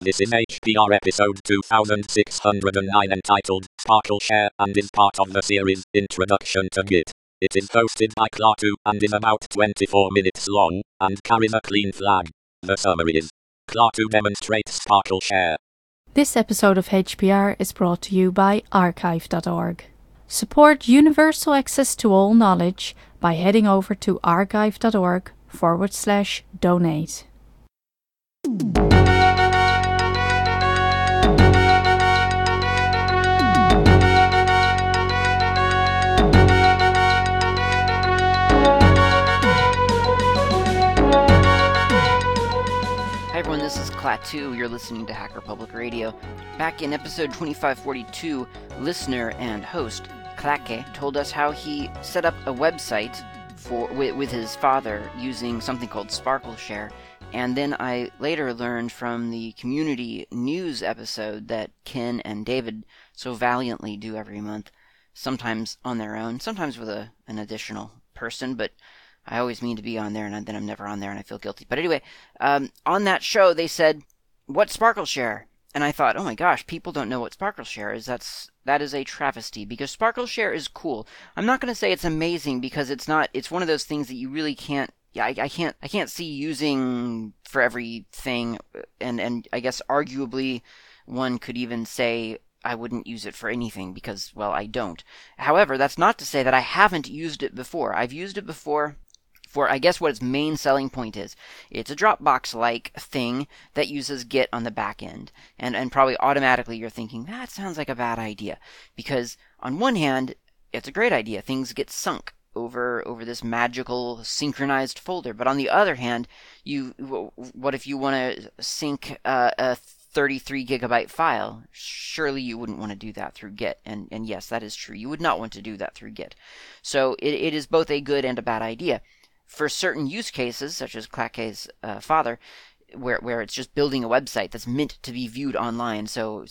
This is HPR episode 2609 entitled Sparkle Share and is part of the series Introduction to Git. It is hosted by Klaatu and is about 24 minutes long and carries a clean flag. The summary is Klaatu demonstrates Sparkle Share. This episode of HPR is brought to you by archive.org. Support universal access to all knowledge by heading over to archive.org/donate. Hi everyone, this is Klaatu. You're listening to Hacker Public Radio. Back in episode 2542, listener and host Klake told us how he set up a website with his father using something called SparkleShare. And then I later learned from the community news episode that Ken and David so valiantly do every month, sometimes on their own, sometimes with an additional person, but I always mean to be on there, and then I'm never on there, and I feel guilty. But anyway, on that show, they said, "What's SparkleShare?" And I thought, oh my gosh, people don't know what SparkleShare is. That is a travesty, because SparkleShare is cool. I'm not going to say it's amazing, because it's not. It's one of those things that you really can't. Yeah, I can't see using for everything, and I guess arguably one could even say I wouldn't use it for anything because, well, I don't. However, that's not to say that I haven't used it before. I've used it before for, I guess, what its main selling point is. It's a Dropbox-like thing that uses Git on the back end. And probably automatically you're thinking, that sounds like a bad idea. Because on one hand, it's a great idea. Things get sunk over this magical synchronized folder. But on the other hand, what if you want to sync a 33 gigabyte file? Surely you wouldn't want to do that through Git. And yes, that is true. You would not want to do that through Git. So it is both a good and a bad idea. For certain use cases, such as Klake's father, where it's just building a website that's meant to be viewed online, so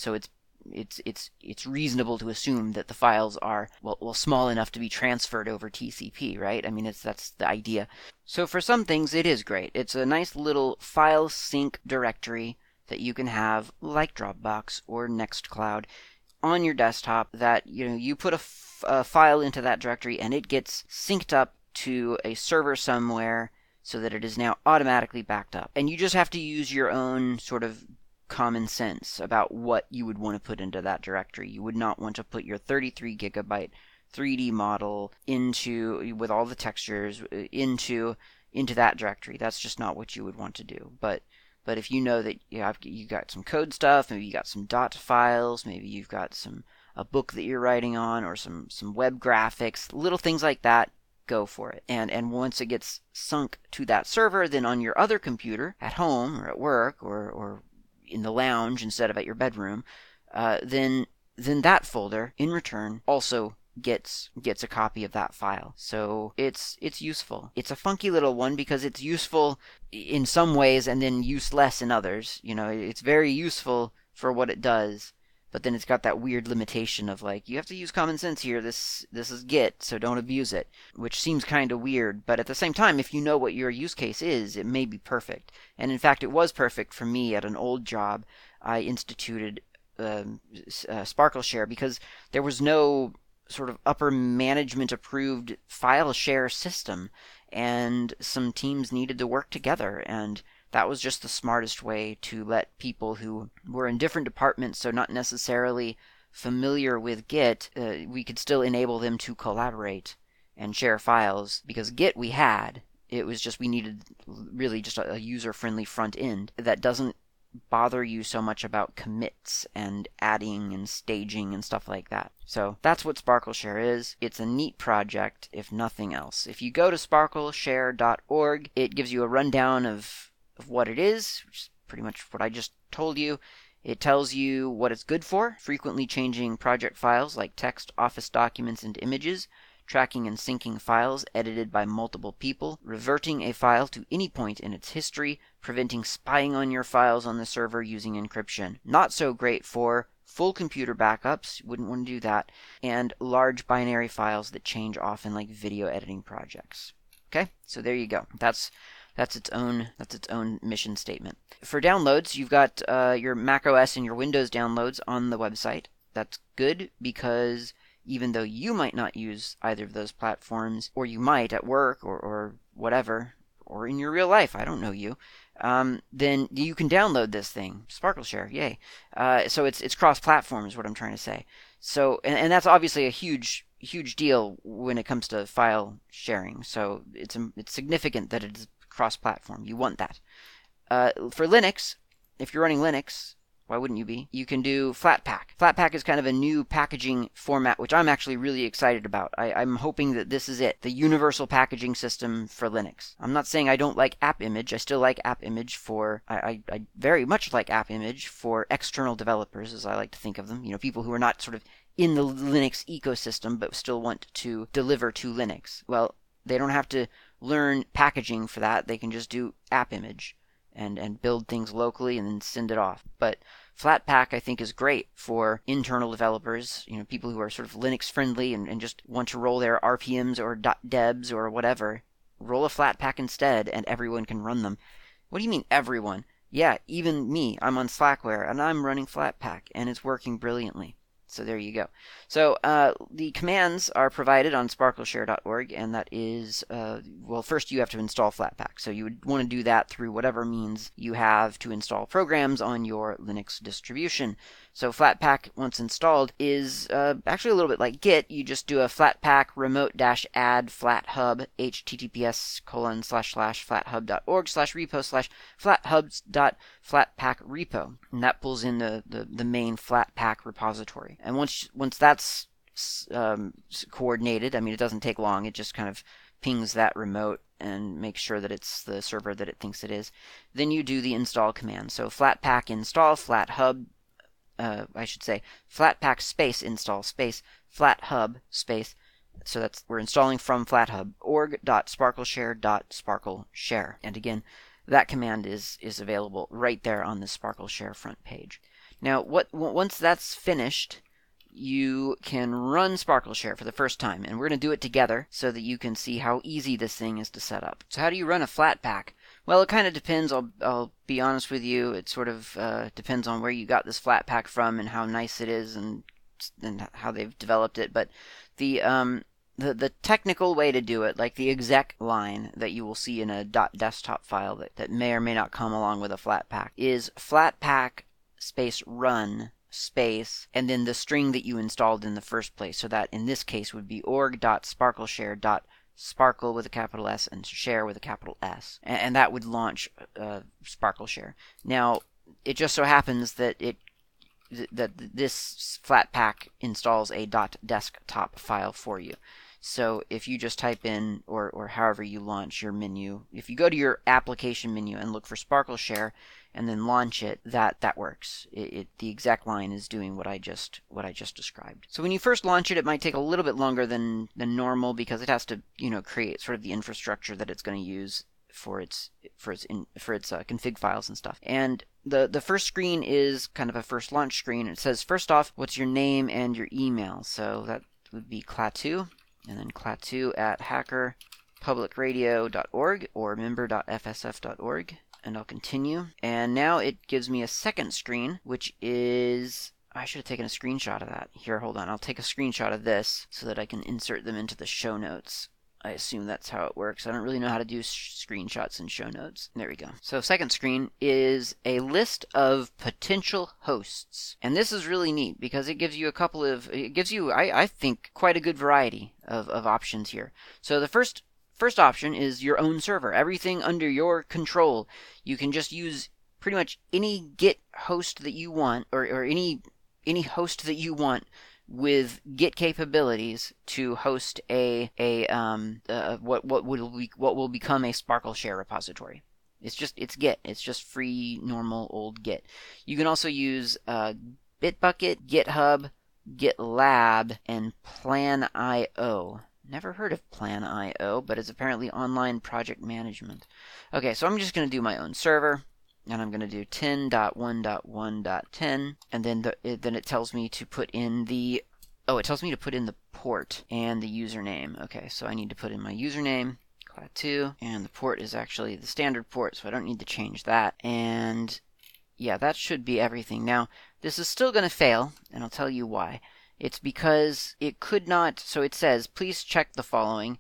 it's reasonable to assume that the files are well small enough to be transferred over TCP, right? I mean, that's the idea. So for some things, it is great. It's a nice little file sync directory that you can have, like Dropbox or Nextcloud, on your desktop. That you put a file into that directory, and it gets synced up to a server somewhere so that it is now automatically backed up. And you just have to use your own sort of common sense about what you would want to put into that directory. You would not want to put your 33 gigabyte 3D model with all the textures into that directory. That's just not what you would want to do. But if you know that you got some code stuff, maybe you got some dot files, maybe you've got a book that you're writing on, or some web graphics, little things like that, go for it. And once it gets sunk to that server, then on your other computer, at home or at work or in the lounge instead of at your bedroom, then that folder in return also gets a copy of that file. So it's useful. It's a funky little one because it's useful in some ways and then useless in others. It's very useful for what it does, but then it's got that weird limitation of you have to use common sense here. This is Git, so don't abuse it, which seems kind of weird. But at the same time, if you know what your use case is, it may be perfect. And in fact, it was perfect for me at an old job. I instituted SparkleShare because there was no sort of upper management approved file share system, and some teams needed to work together, and that was just the smartest way to let people who were in different departments, so not necessarily familiar with Git, we could still enable them to collaborate and share files. Because Git we had, it was just we needed really just a user-friendly front end that doesn't bother you so much about commits and adding and staging and stuff like that. So that's what SparkleShare is. It's a neat project, if nothing else. If you go to sparkleshare.org, it gives you a rundown of what it is, which is pretty much what I just told you. It tells you what it's good for: frequently changing project files like text, Office documents, and images, tracking and syncing files edited by multiple people, reverting a file to any point in its history, preventing spying on your files on the server using encryption. Not so great for full computer backups, wouldn't want to do that, and large binary files that change often, like video editing projects. Okay, so there you go. That's That's its own mission statement. For downloads, you've got your Mac OS and your Windows downloads on the website. That's good because even though you might not use either of those platforms, or you might at work or whatever, or in your real life, I don't know you, then you can download this thing, SparkleShare, yay. So it's cross-platform is what I'm trying to say. So, and that's obviously a huge deal when it comes to file sharing. So it's significant that it's cross-platform. You want that. For Linux, if you're running Linux, why wouldn't you be? You can do Flatpak. Flatpak is kind of a new packaging format, which I'm actually really excited about. I'm hoping that this is it, the universal packaging system for Linux. I'm not saying I don't like AppImage. I still like AppImage for, I very much like AppImage for external developers, as I like to think of them. You know, people who are not sort of in the Linux ecosystem, but still want to deliver to Linux. Well, they don't have to learn packaging for that. They can just do AppImage and build things locally and then send it off. But Flatpak, I think, is great for internal developers, you know, people who are sort of Linux friendly and just want to roll their RPMs or .debs or whatever. Roll a Flatpak instead, and everyone can run them. What do you mean, everyone? Yeah, even me. I'm on Slackware, and I'm running Flatpak, and it's working brilliantly. So there you go. So the commands are provided on sparkleshare.org, and that is, well, first you have to install Flatpak. So you would want to do that through whatever means you have to install programs on your Linux distribution. So Flatpak, once installed, is actually a little bit like Git. You just do a Flatpak remote-add flathub https://flathub.org/repo/flathubs.flatpak-repo. And that pulls in the main Flatpak repository. And once that's coordinated, I mean, it doesn't take long. It just kind of pings that remote and makes sure that it's the server that it thinks it is. Then you do the install command. So Flatpak install flathub, Flatpak space install space flathub space. So we're installing from flathub org.sparkleshare.sparkleshare. And again, that command is available right there on the SparkleShare front page. Now, once that's finished, you can run SparkleShare for the first time, and we're going to do it together so that you can see how easy this thing is to set up. So how do you run a Flatpak? Well, it kind of depends. I'll be honest with you. It sort of depends on where you got this Flatpak from and how nice it is and how they've developed it. But the technical way to do it, like the exec line that you will see in a .desktop file that may or may not come along with a Flatpak, is Flatpak space run space and then the string that you installed in the first place. So that in this case would be org.sparkleshare.sparkle with a capital S and share with a capital S. And that would launch SparkleShare. Now, it just so happens that this Flatpak installs a .desktop file for you. So if you just type in, or however you launch your menu, if you go to your application menu and look for SparkleShare and then launch it, that works. The exact line is doing what I just described. So when you first launch it, it might take a little bit longer than normal because it has to, create sort of the infrastructure that it's going to use for its config files and stuff. And the first screen is kind of a first launch screen. It says, first off, what's your name and your email? So that would be Klaatu, and then Klaatu at hackerpublicradio.org or member.fsf.org, and I'll continue. And now it gives me a second screen, which is... I should have taken a screenshot of that. Here, hold on. I'll take a screenshot of this so that I can insert them into the show notes. I assume that's how it works. I don't really know how to do screenshots in show notes. There we go. So second screen is a list of potential hosts. And this is really neat because it gives you I think, quite a good variety of options here. So the first option is your own server. Everything under your control. You can just use pretty much any Git host that you want, or any host that you want with Git capabilities to host what will become a SparkleShare repository. It's Git. It's just free, normal, old Git. You can also use Bitbucket, GitHub, GitLab, and Plan.io. Never heard of Plan.io, but it's apparently online project management. Okay, so I'm just going to do my own server. And I'm going to do 10.1.1.10, and then it tells me to put in the port and the username. Okay, so I need to put in my username, CLAT2, and the port is actually the standard port, so I don't need to change that. And yeah, that should be everything. Now, this is still going to fail, and I'll tell you why. It's because it could not, so it says, please check the following.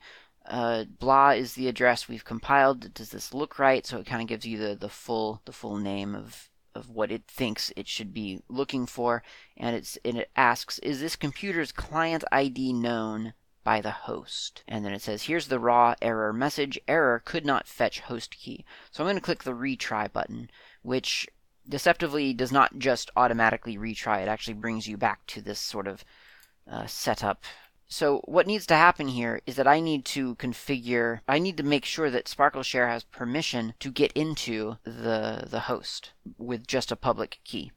Blah is the address we've compiled. Does this look right? So it kind of gives you the full name of what it thinks it should be looking for, and it asks, is this computer's client ID known by the host? And then it says, here's the raw error message. Error could not fetch host key. So I'm going to click the retry button, which deceptively does not just automatically retry. It actually brings you back to this sort of setup. So what needs to happen here is that I need to make sure that SparkleShare has permission to get into the host with just a public key.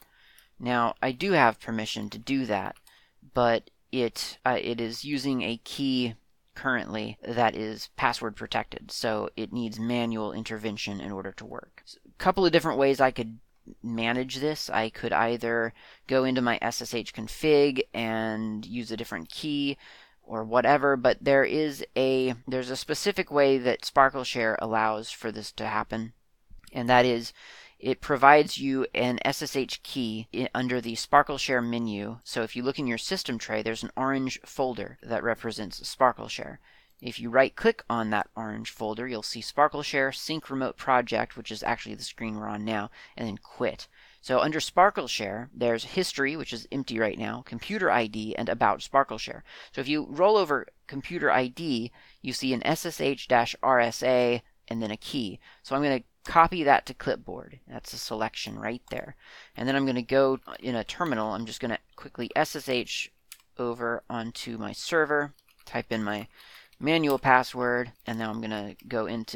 Now, I do have permission to do that, but it is using a key currently that is password protected, so it needs manual intervention in order to work. So, a couple of different ways I could manage this. I could either go into my SSH config and use a different key or whatever, but there's a specific way that SparkleShare allows for this to happen, and that is it provides you an SSH key under the SparkleShare menu. So if you look in your system tray, there's an orange folder that represents SparkleShare. If you right-click on that orange folder, you'll see SparkleShare Sync Remote Project, which is actually the screen we're on now, and then Quit. So under SparkleShare, there's History, which is empty right now, Computer ID, and About SparkleShare. So if you roll over Computer ID, you see an SSH-RSA and then a key. So I'm going to copy that to clipboard. That's a selection right there. And then I'm going to go in a terminal. I'm just going to quickly SSH over onto my server, type in my manual password, and now I'm going to go into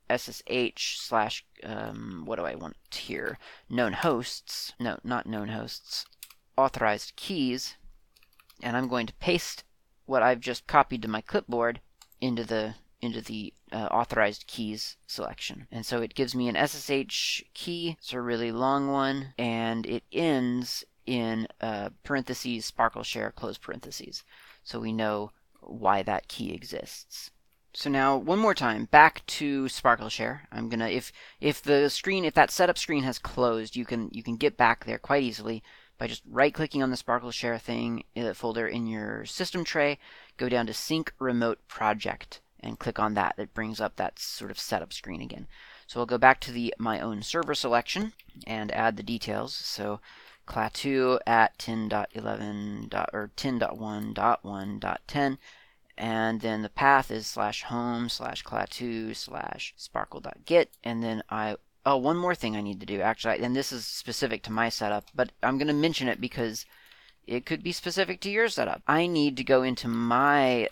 .ssh / what do I want here? Known hosts. No, not known hosts. Authorized keys. And I'm going to paste what I've just copied to my clipboard into the authorized keys selection. And so it gives me an SSH key. It's a really long one, and it ends in parentheses SparkleShare close parentheses. So we know why that key exists. So now one more time back to SparkleShare. I'm gonna if that setup screen has closed, you can get back there quite easily by just right-clicking on the SparkleShare thing folder in your system tray, go down to Sync Remote Project and click on that. It brings up that sort of setup screen again. So I'll go back to the My Own Server selection and add the details. So CLAT2 at 10.11 or 10.1.1.10, and then the path is /home/clat2/sparkle.git, and then one more thing I need to do actually, and this is specific to my setup, but I'm going to mention it because it could be specific to your setup. I need to go into my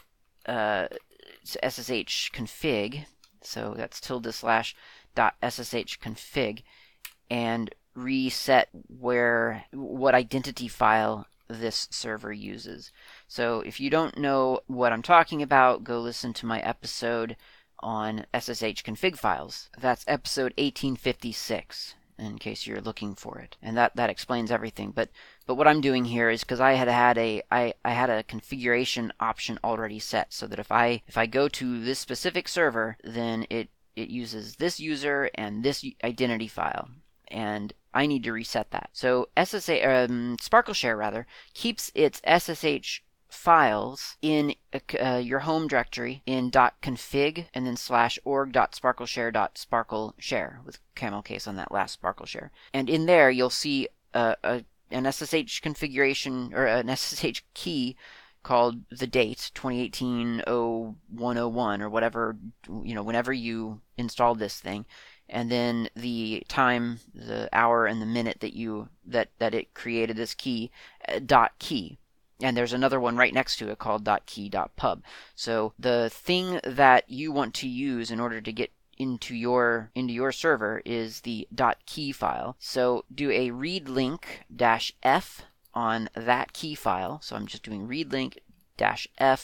SSH config, so that's /.ssh config, and reset what identity file this server uses. So if you don't know what I'm talking about, go listen to my episode on SSH config files. That's episode 1856, in case you're looking for it. And that explains everything. But what I'm doing here is because I had a configuration option already set, so that if I go to this specific server, then it uses this user and this identity file, and I need to reset that. So SparkleShare keeps its SSH files in your home directory in .config and then /org.sparkleshare.sparkleshare with camel case on that last SparkleShare. And in there you'll see an SSH configuration or an SSH key called the date 2018-0101 or whatever, whenever you installed this thing, and then the time, the hour, and the minute that it created this key, .key. And there's another one right next to it called .key.pub. So the thing that you want to use in order to get into your server is the .key file. So do a read link -f on that key file. So I'm just doing read link -f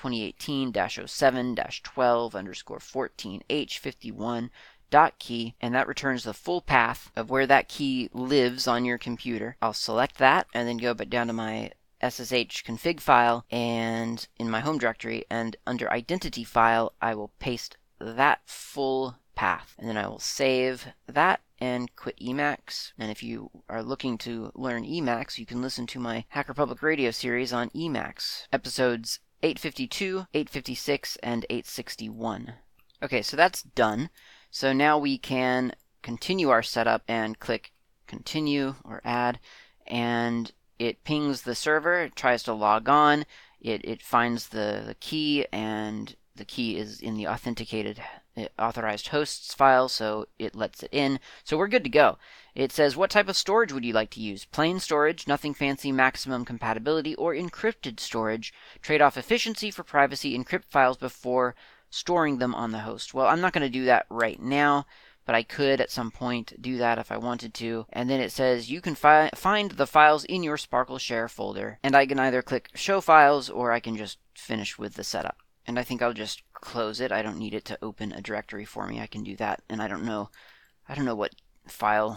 2018-07-12_14h51 .key, and that returns the full path of where that key lives on your computer. I'll select that and then go back down to my SSH config file and in my home directory, and under identity file I will paste that full path. And then I will save that and quit Emacs. And if you are looking to learn Emacs, you can listen to my Hacker Public Radio series on Emacs, episodes 852, 856, and 861. Okay, so that's done. So now we can continue our setup and click continue or add, and it pings the server, it tries to log on, it finds the key, and the key is in the authenticated authorized hosts file, so it lets it in. So we're good to go. It says, what type of storage would you like to use? Plain storage, nothing fancy, maximum compatibility, or encrypted storage? Trade off efficiency for privacy, encrypt files before storing them on the host. Well, I'm not going to do that right now, but I could at some point do that if I wanted to. And then it says you can find the files in your Sparkle Share folder. And I can either click Show Files, or I can just finish with the setup. And I think I'll just close it. I don't need it to open a directory for me. I can do that. And I don't know what file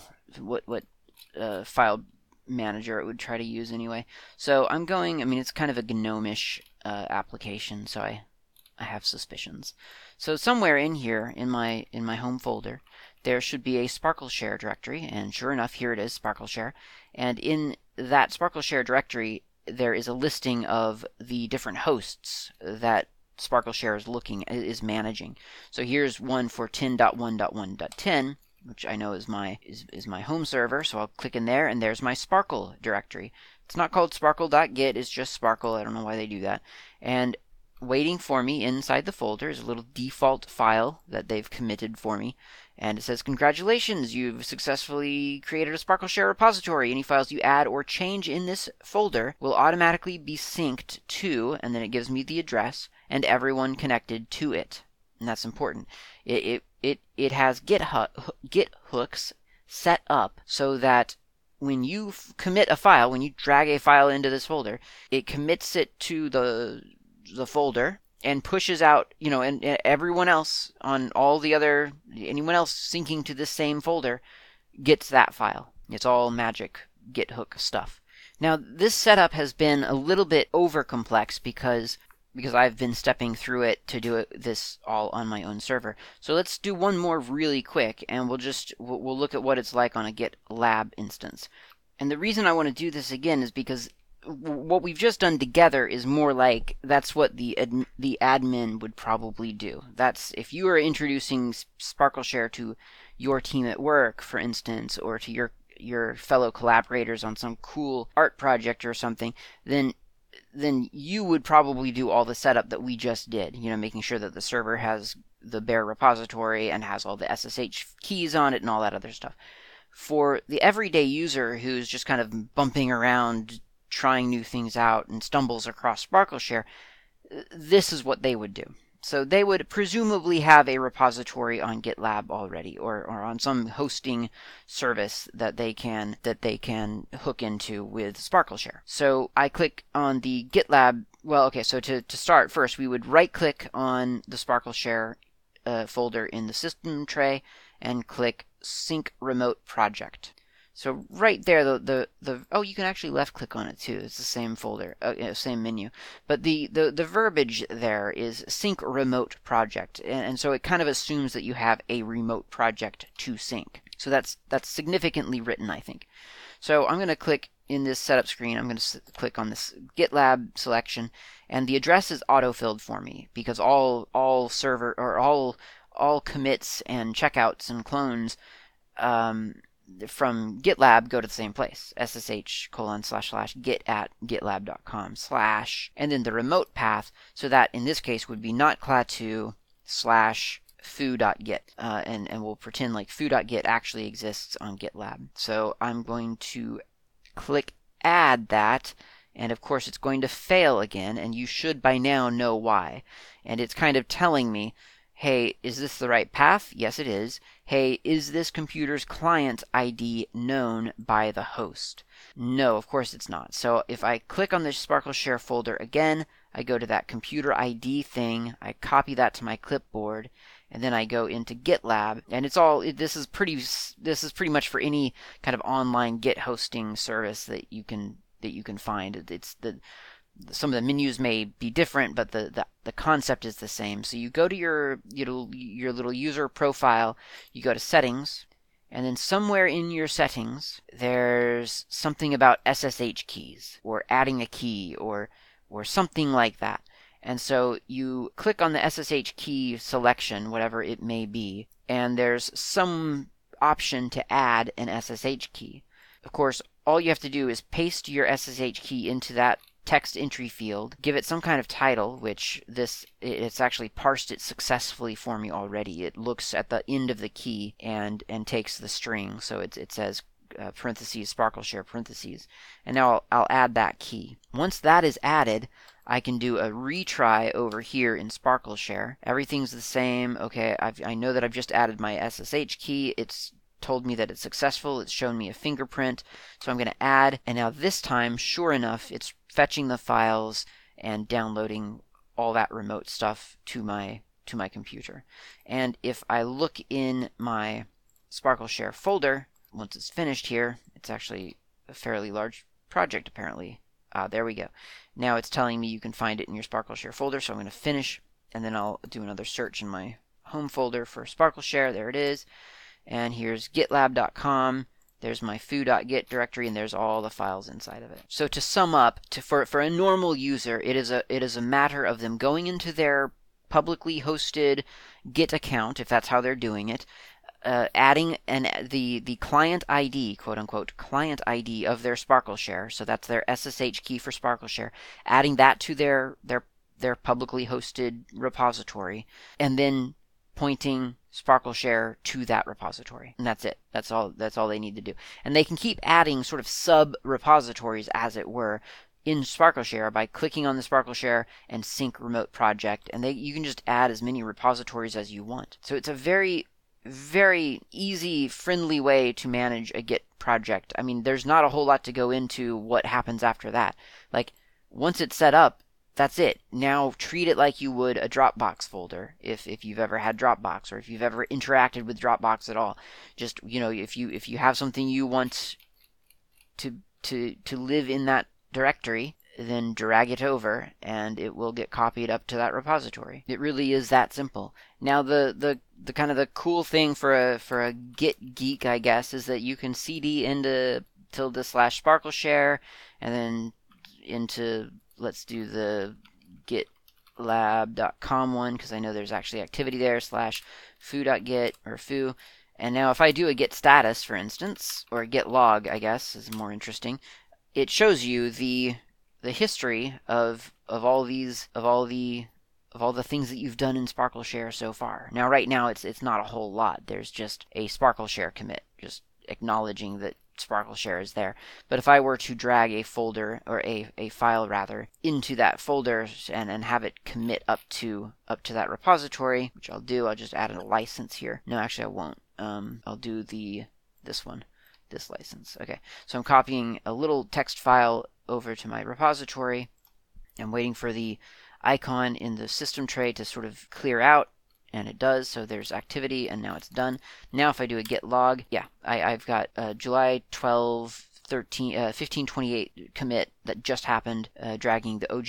file manager it would try to use anyway. So I'm going, it's kind of a GNOME-ish application, so I have suspicions. So somewhere in here, in my home folder, there should be a Sparkle Share directory, and sure enough, here it is, Sparkle Share. And in that Sparkle Share directory, there is a listing of the different hosts that Sparkle Share is managing. So here's one for 10.1.1.10, which I know is my home server. So I'll click in there, and there's my Sparkle directory. It's not called sparkle.git, it's just Sparkle. I don't know why they do that. And waiting for me inside the folder is a little default file that they've committed for me. And it says, congratulations, you've successfully created a Sparkle Share repository. Any files you add or change in this folder will automatically be synced to, and then it gives me the address, and everyone connected to it. And that's important. It has Git hooks set up so that when you commit a file, when you drag a file into this folder, it commits it to the folder and pushes out, and everyone else on anyone else syncing to this same folder gets that file. It's all magic Git hook stuff. Now, this setup has been a little bit over complex because I've been stepping through it to do this all on my own server. So let's do one more really quick, and we'll look at what it's like on a GitLab instance. And the reason I want to do this again is because what we've just done together is more like that's what the admin would probably do. That's if you are introducing Sparkle Share to your team at work, for instance, or to your fellow collaborators on some cool art project or something, then you would probably do all the setup that we just did, making sure that the server has the bare repository and has all the SSH keys on it and all that other stuff. For the everyday user who's just kind of bumping around, trying new things out, and stumbles across Sparkle Share, this is what they would do. So they would presumably have a repository on GitLab already, or on some hosting service that they can hook into with Sparkle Share. So I click on the GitLab. Well, okay. So to start, first we would right-click on the Sparkle Share folder in the system tray and click Sync Remote Project. So right there, you can actually left click on it too. It's the same folder, same menu. But the verbiage there is sync remote project, and so it kind of assumes that you have a remote project to sync. So that's significantly written, I think. So I'm going to click in this setup screen. I'm going to click on this GitLab selection, and the address is auto-filled for me because all server or all commits and checkouts and clones from GitLab go to the same place, ssh://git@gitlab.com/ and then the remote path, so that in this case would be notcla2/foo.git, and we'll pretend like foo.git actually exists on GitLab. So I'm going to click add that, and of course it's going to fail again, and you should by now know why. And it's kind of telling me, hey, is this the right path? Yes, it is. Hey, is this computer's client ID known by the host? No, of course it's not. So if I click on the Sparkle Share folder again, I go to that computer ID thing, I copy that to my clipboard, and then I go into GitLab, and this is pretty much for any kind of online Git hosting service that you can find. It's some of the menus may be different, but the concept is the same. So you go to your little user profile, you go to settings, and then somewhere in your settings, there's something about SSH keys, or adding a key, or something like that. And so you click on the SSH key selection, whatever it may be, and there's some option to add an SSH key. Of course, all you have to do is paste your SSH key into that text entry field, give it some kind of title, which it's actually parsed it successfully for me already. It looks at the end of the key and takes the string, so it says parentheses SparkleShare parentheses, and now I'll add that key. Once that is added, I can do a retry over here in SparkleShare. Everything's the same. Okay, I know that I've just added my SSH key. It's told me that it's successful. It's shown me a fingerprint. So I'm going to add, and now this time, sure enough, it's fetching the files and downloading all that remote stuff to my computer. And if I look in my SparkleShare folder, once it's finished here, it's actually a fairly large project apparently. There we go. Now it's telling me you can find it in your SparkleShare folder, so I'm going to finish, and then I'll do another search in my home folder for SparkleShare. There it is. And here's gitlab.com. There's my foo.git directory, and there's all the files inside of it. So to sum up, for a normal user, it is a matter of them going into their publicly hosted Git account, if that's how they're doing it, adding the client ID, quote unquote, client ID of their SparkleShare, so that's their SSH key for SparkleShare, adding that to their publicly hosted repository, and then pointing SparkleShare to that repository. And that's it. That's all they need to do. And they can keep adding sort of sub-repositories, as it were, in SparkleShare by clicking on the SparkleShare and sync remote project, and you can just add as many repositories as you want. So it's a very, very easy, friendly way to manage a Git project. I mean, there's not a whole lot to go into what happens after that. Like, once it's set up, that's it. Now treat it like you would a Dropbox folder, if you've ever had Dropbox, or if you've ever interacted with Dropbox at all. Just, if you have something you want to live in that directory, then drag it over and it will get copied up to that repository. It really is that simple. Now the kind of the cool thing for a Git geek, I guess, is that you can cd into /SparkleShare and then into, let's do the gitlab.com one, because I know there's actually activity there, /foo.git or foo. And now if I do a git status, for instance, or a git log, I guess is more interesting, it shows you the history of all the things that you've done in SparkleShare so far. Now right now it's not a whole lot. There's just a SparkleShare commit, just acknowledging that SparkleShare is there. But if I were to drag a folder, or a file rather, into that folder and have it commit up to that repository, which I'll do, I'll just add a license here. No, actually I won't. I'll do this license. Okay, so I'm copying a little text file over to my repository. I'm waiting for the icon in the system tray to sort of clear out, and it does, so there's activity, and now it's done. Now if I do a git log, yeah, I've got July 1528 commit that just happened, dragging the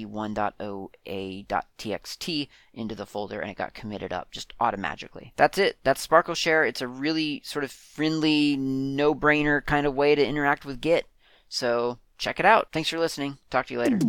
oglv1.oa.txt into the folder, and it got committed up just automatically. That's it. That's SparkleShare. It's a really sort of friendly, no-brainer kind of way to interact with Git. So check it out. Thanks for listening. Talk to you later.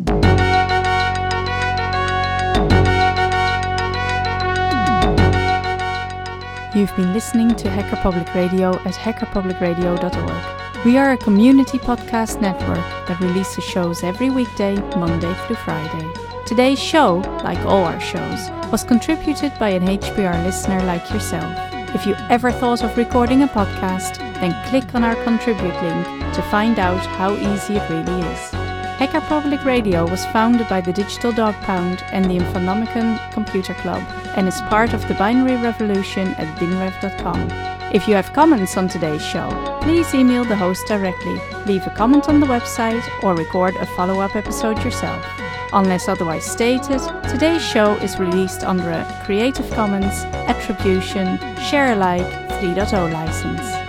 You've been listening to Hacker Public Radio at hackerpublicradio.org. We are a community podcast network that releases shows every weekday, Monday through Friday. Today's show, like all our shows, was contributed by an HPR listener like yourself. If you ever thought of recording a podcast, then click on our contribute link to find out how easy it really is. Hacker Public Radio was founded by the Digital Dog Pound and the Infonomicon Computer Club, and is part of the binary revolution at binrev.com. If you have comments on today's show, please email the host directly, leave a comment on the website, or record a follow-up episode yourself. Unless otherwise stated, today's show is released under a Creative Commons Attribution Share Alike 3.0 license.